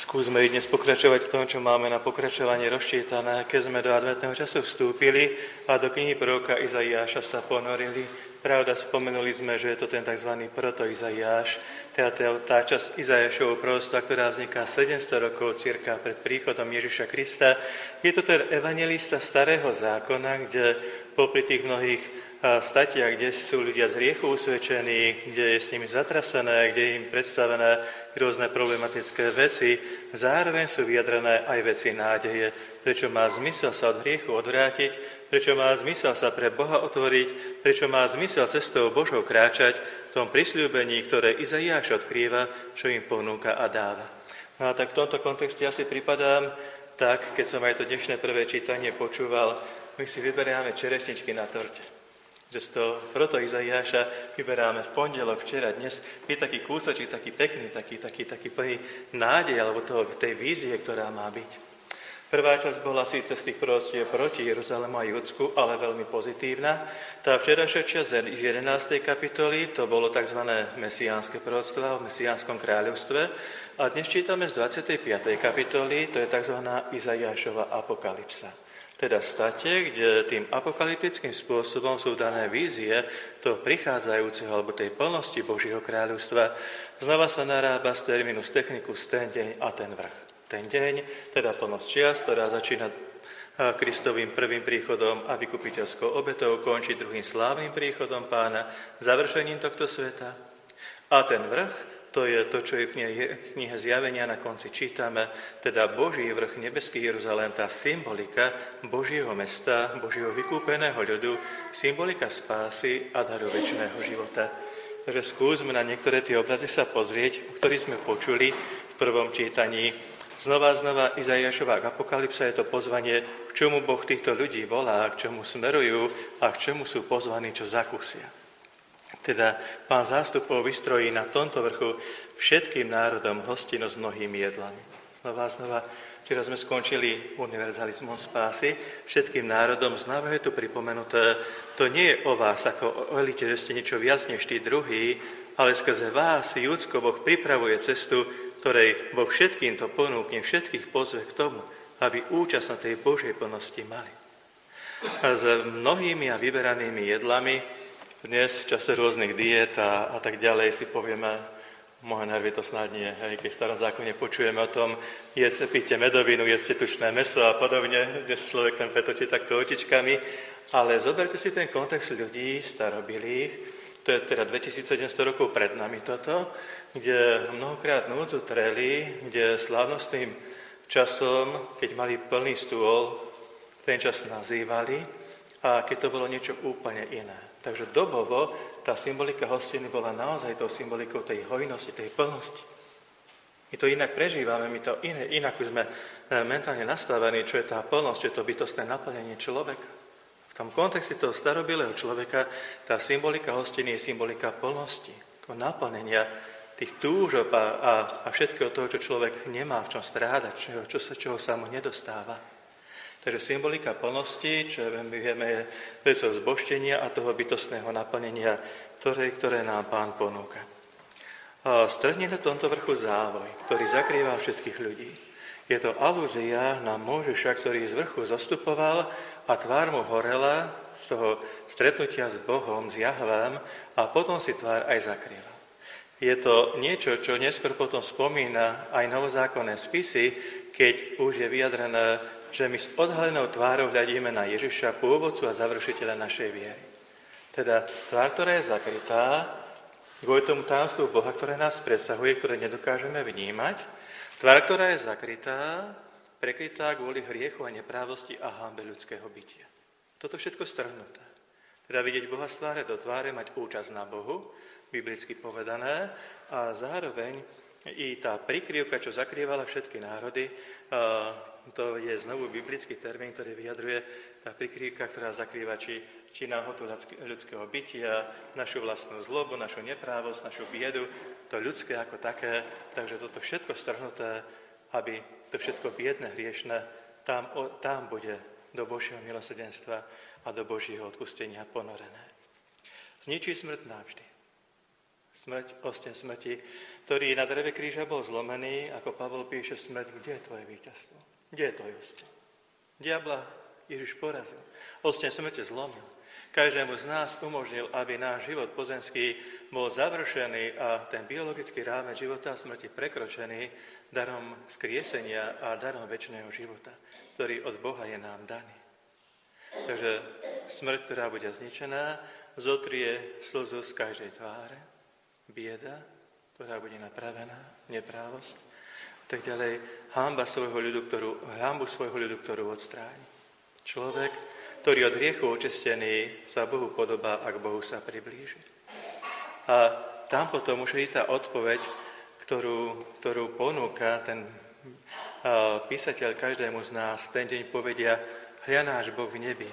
Skúsme dnes pokračovať v tom, čo máme na pokračovanie rozčítané, keď sme do adventného času vstúpili a do knihy proroka Izaiáša sa ponorili. Pravda, spomenuli sme, že je to ten tzv. Proto-Izaiáš, teda tá časť Izaiášovho proroctva, ktorá vzniká 700 rokov cirka pred príchodom Ježiša Krista. Je to ten evanjelista starého zákona, kde popri tých mnohých statiach, kde sú ľudia z hriechu usvedčení, kde je s nimi zatrasené, kde je im predstavené rôzne problematické veci, zároveň sú vyjadrené aj veci nádeje, prečo má zmysel sa od hriechu odvrátiť, prečo má zmysel sa pre Boha otvoriť, prečo má zmysel cestou Božou kráčať v tom prisľúbení, ktoré Izaiáš odkrýva, čo im ponúka a dáva. No a tak v tomto kontexte ja si pripadám tak, keď som aj to dnešné prvé čítanie počúval, my si vyberiame čerešničky na torte. Že z toho proto Izaiáša vyberáme v pondelok, včera, dnes. Je taký kúsočík, taký pekný, taký plný nádej, alebo tej vízie, ktorá má byť. Prvá časť bola síce z tých proroctiev proti Jeruzalému a Judsku, ale veľmi pozitívna. Tá včerajšia časť z 11. kapitoly, to bolo tzv. Mesiánske proroctvo o mesiánskom kráľovstve. A dnes čítame z 25. kapitoly, to je tzv. Izaiášova apokalypsa. Teda state, kde tým apokalyptickým spôsobom sú dané vízie toho prichádzajúceho alebo tej plnosti Božieho kráľovstva. Znova sa narába z terminus technicus ten deň a ten vrch. Ten deň, teda plnosť čias, ktorá začína Kristovým prvým príchodom a vykupiteľskou obetou, končí druhým slávnym príchodom Pána, završením tohto sveta. A ten vrch, to je to, čo je v knihe Zjavenia na konci čítame, teda Boží vrch, nebeský Jeruzalém, tá symbolika Božieho mesta, Božieho vykúpeného ľudu, symbolika spásy a daru večného života. Takže skúsme na niektoré tie obrazy sa pozrieť, o ktorých sme počuli v prvom čítaní. Znova Izaiášova apokalypsa je to pozvanie, k čomu Boh týchto ľudí volá, k čomu smerujú a k čomu sú pozvaní, čo zakúsia. Teda Pán zástupov vystrojí na tomto vrchu všetkým národom hostinu s mnohými jedlami. Znova, včera sme skončili univerzalizmom spásy, všetkým národom, znova je tu pripomenuté, to nie je o vás ako o elite, že ste niečo viac než tí druhí, ale skrze vás, Judsko, Boh pripravuje cestu, ktorej Boh všetkým to ponúkne, všetkých pozve k tomu, aby účasť na tej Božej plnosti mali. A s mnohými a vyberanými jedlami dnes v čase rôznych diét a tak ďalej si povieme, moje nervy to snad nie, keď v starom zákone počujeme o tom, píte medovinu, jedzte tučné mäso a podobne, dnes človek len pretočí takto očičkami, ale zoberte si ten kontext ľudí starobilých, to je teda 2700 rokov pred nami toto, kde mnohokrát núdzu treli, kde slávnostným časom, keď mali plný stôl, ten čas nazývali a keď to bolo niečo úplne iné. Takže dobovo tá symbolika hostiny bola naozaj tou symbolikou tej hojnosti, tej plnosti. My to inak prežívame, my to inak sme mentálne nastavení, čo je tá plnosť, čo je to bytostné naplnenie človeka. V tom kontexte toho starobilého človeka tá symbolika hostiny je symbolika plnosti, toho naplnenia tých túžob a všetkého toho, čo človek nemá v čom strádať, čoho sa mu nedostáva. Takže symbolika plnosti, čo my vieme, je vecou zbožtenia a toho bytostného naplnenia, ktoré nám Pán ponúka. Strhne na tomto vrchu závoj, ktorý zakrýva všetkých ľudí. Je to alúzia na Mojžiša, ktorý z vrchu zostupoval a tvár mu horela z toho stretnutia s Bohom, s Jahvém a potom si tvár aj zakrýva. Je to niečo, čo neskôr potom spomína aj novozákonné spisy, keď už je vyjadrené, že my s odhalenou tvárou hľadíme na Ježiša, pôvodcu a završiteľa našej viery. Teda tvár, ktorá je zakrytá, kvôli tomu tajomstvu Boha, ktoré nás presahuje, ktoré nedokážeme vnímať. Tvár, ktorá je zakrytá, prekrytá kvôli hriechu a neprávosti a hanbe ľudského bytia. Toto všetko strhnuté. Teda vidieť Boha z tváre do tváre, mať účasť na Bohu, biblicky povedané, a zároveň i tá prikryvka, čo zakrývala všetky národy, to je znovu biblický termín, ktorý vyjadruje tá prikryvka, ktorá zakrýva či náhodu ľudského bytia, našu vlastnú zlobu, našu neprávosť, našu biedu, to ľudské ako také. Takže toto všetko strhnuté, aby to všetko biedne, hriešne, tam bude do Božieho milosrdenstva a do Božieho odpustenia ponorené. Zničí smrť navždy. Smrť, osteň smrti, ktorý na dreve kríža bol zlomený, ako Pavol píše, smrť, kde je tvoje víťazstvo? Kde je tvoj osteň? Diabla Ježiš porazil. Osteň smrti zlomil. Každému z nás umožnil, aby náš život pozemský bol završený a ten biologický rámec života a smrti prekročený darom skriesenia a darom večného života, ktorý od Boha je nám daný. Takže smrť, ktorá bude zničená, zotrie slzu z každej tváre, bieda, ktorá bude napravená, neprávosť a tak ďalej, hanbu svojho ľudu, ktorú odstráni. Človek, ktorý od hriechu očistený sa Bohu podobá a k Bohu sa priblíži. A tam potom už je tá odpoveď, ktorú ponúka ten písateľ každému z nás. Ten deň povedia, hľa náš Boh v nebi.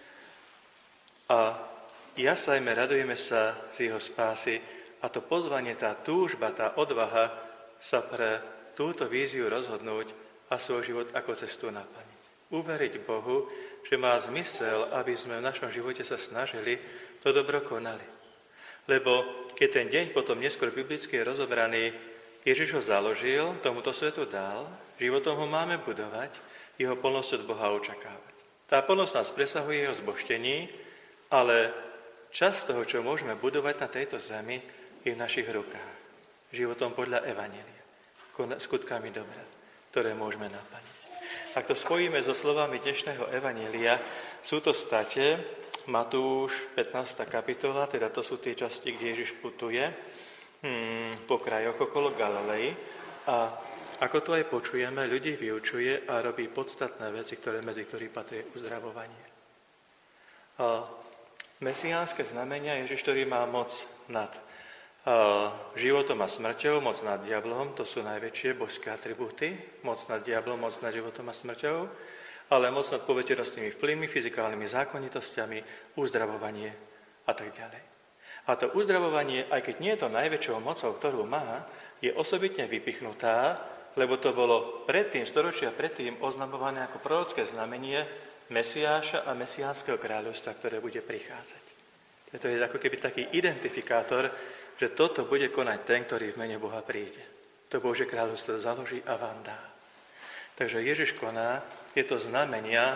A jasajme, radujeme sa z jeho spásy. A to pozvanie, tá túžba, tá odvaha sa pre túto víziu rozhodnúť a svoj život ako cestu naplniť. Uveriť Bohu, že má zmysel, aby sme v našom živote sa snažili, to dobro konali. Lebo keď ten deň potom neskôr biblicky je rozobraný, Ježiš ho založil, tomuto svetu dal, životom ho máme budovať, jeho plnosť od Boha očakávať. Tá plnosť nás presahuje jeho zbožtení, ale časť toho, čo môžeme budovať na tejto zemi, je v našich rukách. Životom podľa evanjelia, skutkami dobra, ktoré môžeme naplniť. Ak to spojíme so slovami dnešného evanjelia, sú to state Matúš 15. kapitola, teda to sú tie časti, kde Ježiš putuje po krajoch okolo Galilei a ako to aj počujeme, ľudí vyučuje a robí podstatné veci, medzi ktorých patrí uzdravovanie. A mesiánske znamenia Ježiš, ktorý má moc nad životom a smrťou, moc nad diablom, to sú najväčšie božské atribúty, moc nad diablom, moc nad životom a smrťou, ale moc nad poveternostnými vplyvmi, fyzikálnymi zákonitosťami, uzdravovanie a tak ďalej. A to uzdravovanie, aj keď nie je to najväčšou mocou, ktorú má, je osobitne vypichnutá, lebo to bolo storočia predtým oznamované ako prorocké znamenie Mesiáša a mesiánskeho kráľovstva, ktoré bude prichádzať. To je ako keby taký identifikátor, že toto bude konať ten, ktorý v mene Boha príde. To Božie kráľovstvo založí a vám dá. Takže Ježiš koná, je to znamenia,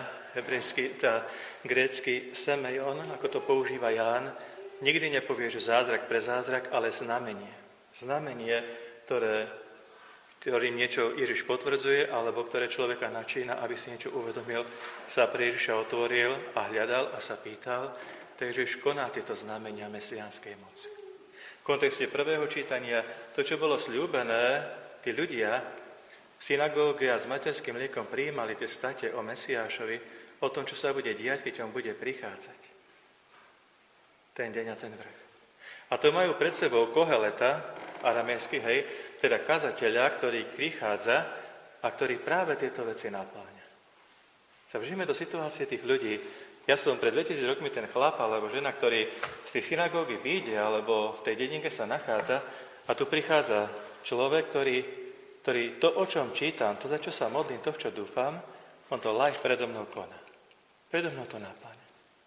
grécky semeion, ako to používa Ján, nikdy nepovie, že zázrak pre zázrak, ale znamenie. Znamenie, ktorým niečo Ježiš potvrdzuje, alebo ktoré človeka načína, aby si niečo uvedomil, sa pre Ježiša otvoril a hľadal a sa pýtal. Takže Ježiš koná tieto znamenia mesiánskej moci. V kontexte prvého čítania, to, čo bolo sľúbené, tí ľudia v synagóge a s materským mliekom prijímali tie state o Mesiášovi, o tom, čo sa bude diať, keď on bude prichádzať. Ten deň a ten vrch. A to majú pred sebou Koheleta, aramejský, teda kazateľa, ktorý prichádza a ktorý práve tieto veci napláňa. Sa vžijeme do situácie tých ľudí. Ja som pred 2000 rokmi ten chlap alebo žena, ktorý z tej synagógy vyjde alebo v tej dedinke sa nachádza a tu prichádza človek, ktorý to, o čom čítam, to, za čo sa modlím, to, v čo dúfam, on to live predo mnou koná. Predo mnou to napláňa.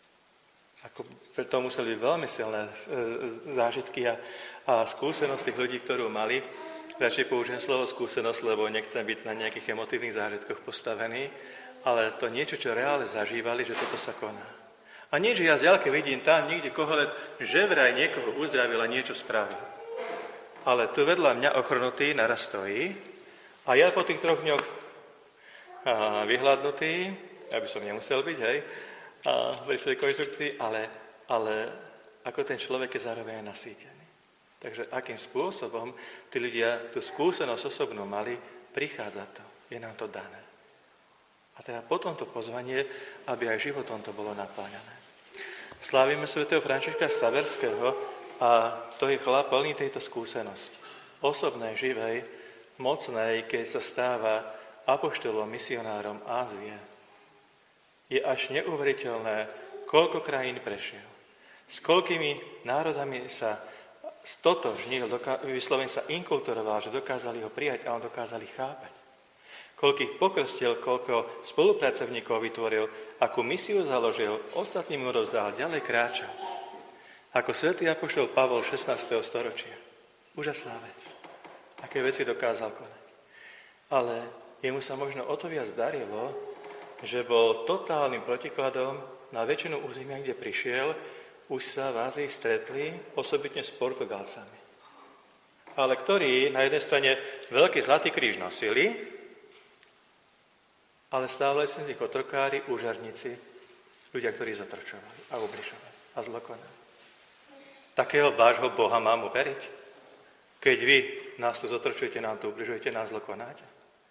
To museli byť veľmi silné zážitky a skúsenosť tých ľudí, ktorú mali. Radšej použijem slovo skúsenosť, lebo nechcem byť na nejakých emotívnych zážitkoch postavený, ale to niečo, čo reálne zažívali, že toto sa koná. A nie, že ja z ďalke vidím tam niekde Kohelet, že vraj niekoho uzdravil a niečo spravil. Ale tu vedľa mňa ochrnutý naraz stojí a ja po tých 3 dňoch vyhľadnutý, aby som nemusel byť, pri svojej konštrukcii, ale ako ten človek je zároveň nasýtený. Takže akým spôsobom tí ľudia tú skúsenosť osobnú mali, prichádza to, je nám to dané. A teda potom to pozvanie, aby aj životom to bolo napláňané. Slávime svätého Františka Xaverského a to je chlap plný tejto skúsenosti. Osobnej, živej, mocnej, keď sa stáva apoštolom, misionárom Ázie. Je až neuveriteľné, koľko krajín prešiel. S koľkými národami sa stotožnil, vyslovene sa inkulturoval, že dokázali ho prijať a on dokázali chápať. Koľkých pokrstil, koľko spolupracovníkov vytvoril, akú misiu založil, ostatným mu rozdal, ďalej kráčal. Ako svätý apoštol Pavol 16. storočia. Úžasná vec. Aké veci dokázal konať. Ale jemu sa možno o to viac darilo, že bol totálnym protikladom na väčšinu územia, kde prišiel. Už sa v Ázii stretli osobitne s Portugalcami. Ale ktorí na jednej strane veľký zlatý kríž nosili, ale stávali si z nich otrokári, úžarníci, ľudia, ktorí zotročovali a ubližovali a zlokonali. Takého vášho Boha mám uveriť? Keď vy nás tu zotročujete, nám tu ubližujete, nás zlokonáte.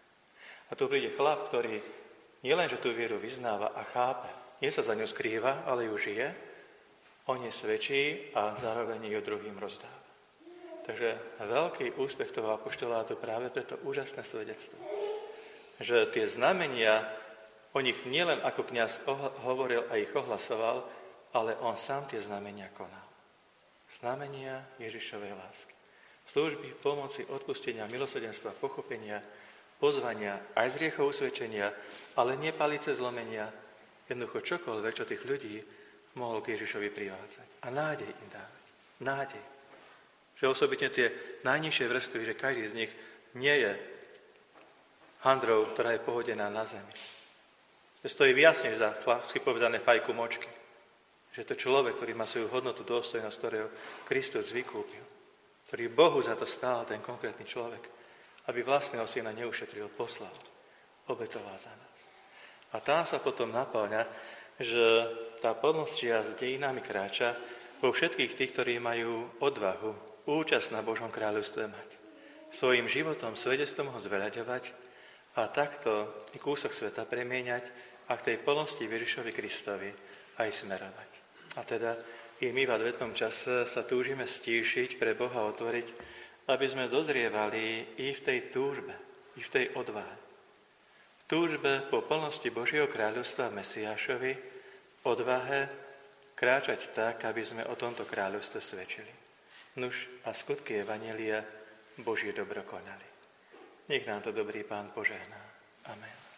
A tu príde chlap, ktorý nielenže tú vieru vyznáva a chápe, nie sa za ňu skrýva, ale ju žije, on je svedčí a zároveň ju druhým rozdáva. Takže veľký úspech toho apoštolátu práve preto úžasné svedectvo. Že tie znamenia, o nich nielen ako kňaz hovoril a ich ohlasoval, ale on sám tie znamenia konal. Znamenia Ježišovej lásky. Služby, pomoci, odpustenia, milosrdenstva, pochopenia, pozvania, aj z hriechov usvedčenia, ale nie palice zlomenia, jednoducho čokoľvek, čo tých ľudí mohol k Ježišovi privádzať. A nádej im dávať. Nádej. Že osobitne tie najnižšie vrstvy, že každý z nich nie je handrou, ktorá je pohodená na zemi. Že stojí viac než za chlapsky povedané fajku močky. Že to človek, ktorý má svoju hodnotu, dôstojnosť, ktorého Kristus vykúpil. Ktorý Bohu za to stál, ten konkrétny človek. Aby vlastného syna neušetril, poslal. Obetoval za nás. A tam sa potom napĺňa, že tá plnosť čia s dejinami kráča vo všetkých tých, ktorí majú odvahu, účasť na Božom kráľovstve mať. Svojím životom, svedectvom ho zveľaďovať a takto i kúsok sveta premieňať a k tej plnosti Ježišovi Kristovi aj smerovať. A teda i my v adventnom čase sa túžime stíšiť, pre Boha otvoriť, aby sme dozrievali i v tej túžbe, i v tej odvahe. V túžbe po plnosti Božieho kráľovstva v Mesiášovi, odvahe kráčať tak, aby sme o tomto kráľovstve svedčili. Nuž a skutky evanjelia Božie dobro konali. Nech nám to dobrý Pán požehná. Amen.